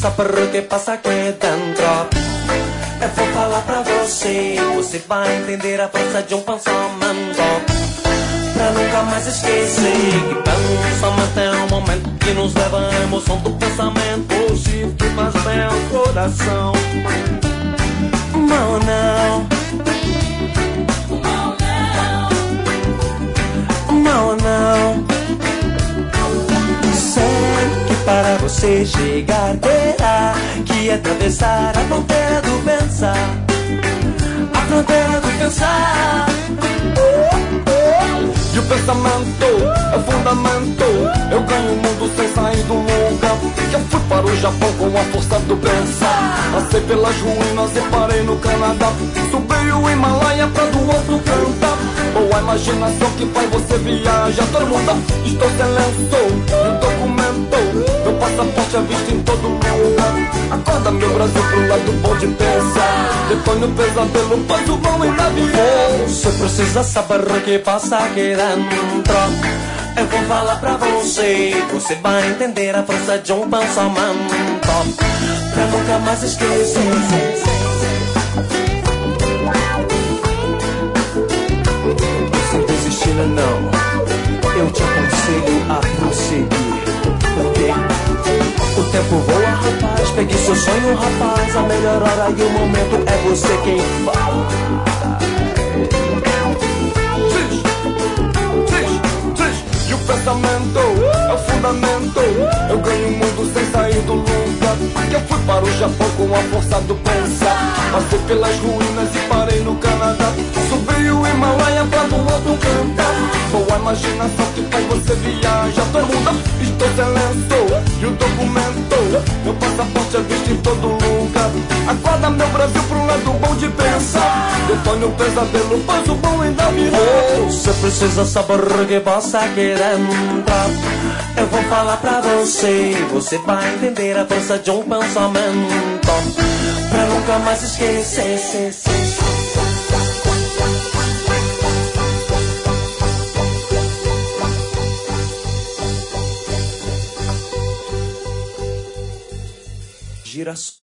saber o que passa aqui dentro. Eu vou falar pra você, você vai entender a força de um pensamento. Pra nunca mais esquecer que pensamento é um momento que nos leva à emoção do pensamento. O chifre que faz bem ao coração. Não, não. Não, não. Sei que para você chegar terá que atravessar a fronteira do pensar. A fronteira do pensar. E o pensamento é o fundamento. Eu ganho o mundo sem sair do lugar. Eu fui para o Japão com a força do pensar. Passei pelas ruínas e parei no Canadá. Subi o Himalaia pra do outro cantar. Boa imaginação que faz você viajar. Todo mundo, estou sem lenço e um documento. Meu passaporte é visto em todo lugar. Acorda meu Brasil pro lado bom de pensar. Detone o pesadelo, pois o bom ainda virou. Você precisa saber o que passa aqui dentro. Eu vou falar pra você, você vai entender a força de um pensamento. Pra nunca mais esquecer. Sem desistir, não. Eu te aconselho a prosseguir. Porque o tempo voa, rapaz. Pegue seu sonho, rapaz. A melhor hora e o momento é você quem fala. E o pensamento é o fundamento. Eu ganho o mundo sem sair do lugar. Eu fui para o Japão com a força do pensar. Passei pelas ruínas e parei no Canadá. Subi o Himalaia pra do outro cantar. Boa imaginação que faz você viajar. Todo mundo, estou sem lenço e o documento. Meu passaporte é visto em todo lugar. Acorda meu Brasil pro lado bom de pensar. Detone o pesadelo, pois o bom ainda virou. Você precisa saber o que passa aqui dentro. Eu vou falar pra você, você vai entender a força de um pensamento. Pra nunca mais esquecer. Gira